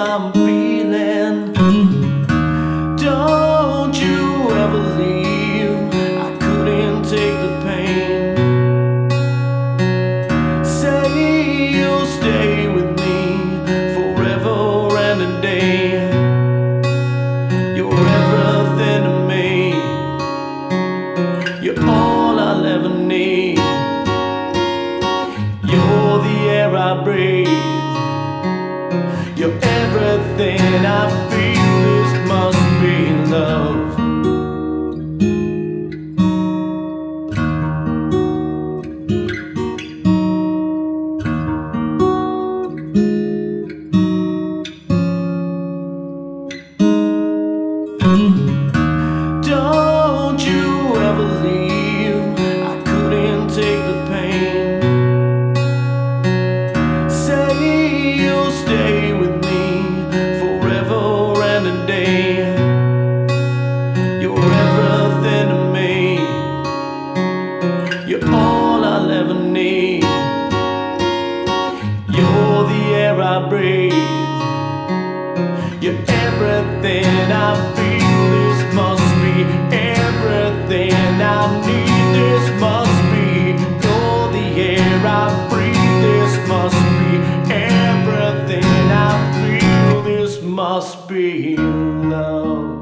I'm feeling. Don't you ever leave, I couldn't take the pain. Say you'll stay with me forever and a day. You're everything to me, you're all I'll ever need. You're the air I breathe, you're everything I feel. This must be love. Don't you ever leave, I couldn't take the pain. Say you'll stay with me forever and a day. You're everything to me, you're all I'll ever need. You're the air I breathe, you're everything I feel. This must be everything I need. This must be. You're the air I breathe. This must be everything I feel. This must be love.